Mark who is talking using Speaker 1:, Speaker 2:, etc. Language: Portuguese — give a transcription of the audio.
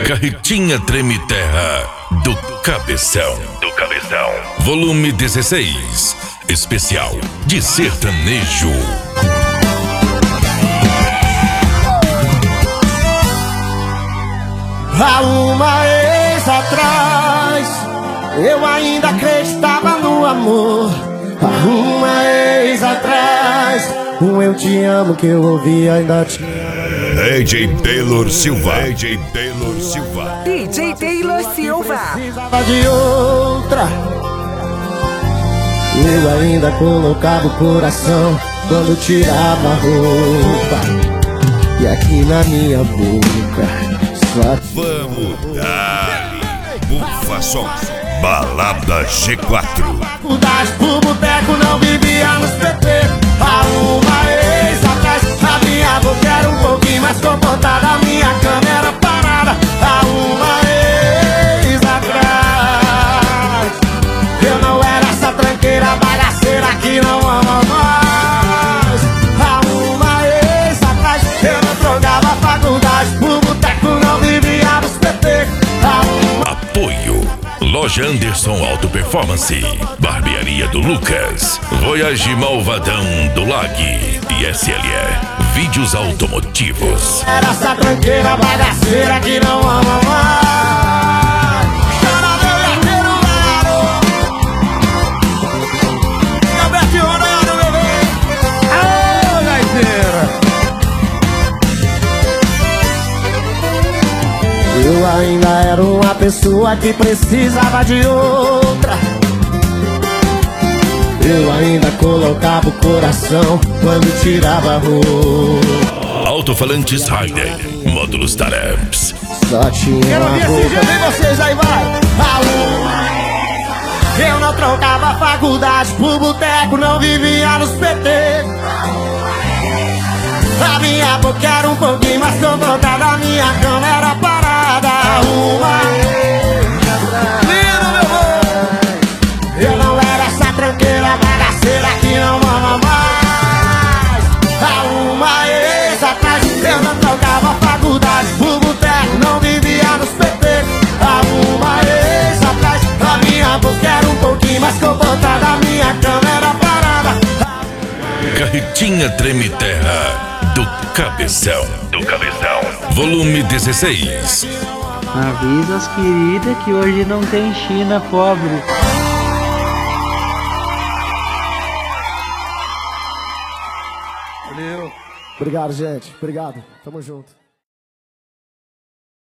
Speaker 1: Carretinha Treme Terra do Cabeção. Volume 16. Especial de sertanejo.
Speaker 2: Há uma ex atrás, eu ainda acreditava no amor. Há uma ex atrás, eu te amo que eu ouvi ainda tinha.
Speaker 1: DJ Taylor Silva.
Speaker 2: Precisava de outra. Eu ainda colocava o coração quando tirava a roupa. E aqui na minha boca só
Speaker 1: Vamos dar Bufa Som, Balada G4.
Speaker 2: faculdade pro boteco, não vivia nos PT. Há uma ex atrás, a minha boca era um pouquinho mais comportada, a minha cama era parada. Há uma ex atrás, eu não era essa tranqueira bagaceira que não ama mais. Há uma ex atrás, eu não trocava faculdade pro boteco, não vivia nos PT.
Speaker 1: Apoio Loja Anderson Auto Performance, Barbearia do Lucas, Voyage Malvadão do Lag e SLE Vídeos Automotivos.
Speaker 2: Era essa tranqueira bagaceira que não ama mais. Chora meu inteiro lado, Gabriel Ronaldo, bebê. Ô, gaiteira. Eu ainda era uma pessoa que precisava de outra. Eu ainda colocava o coração quando tirava a roupa.
Speaker 1: Alto-falantes Hyder, módulos Taramps.
Speaker 2: Só tinha
Speaker 3: Quero
Speaker 2: uma
Speaker 3: ver esse
Speaker 2: boca.
Speaker 3: jeito aí vocês aí, vai!
Speaker 2: Eu não trocava faculdade por boteco, não vivia nos PT. A minha boca era um pouquinho mais comportada, a minha cama era parada. Lindo, meu amor! Eu não era essa tranqueira bagaceira que não ama mais. Há uma ex atrás, eu não trocava faculdade por boteco, não vivia nos PT. Há uma ex atrás, a minha boca era um pouquinho mais comportada, a minha cama era parada.
Speaker 1: Carretinha Treme Terra do Cabeção. Volume 16.
Speaker 4: Avisa as queridas que hoje não tem China pobre.
Speaker 2: Valeu. Obrigado, gente. Obrigado. Tamo junto.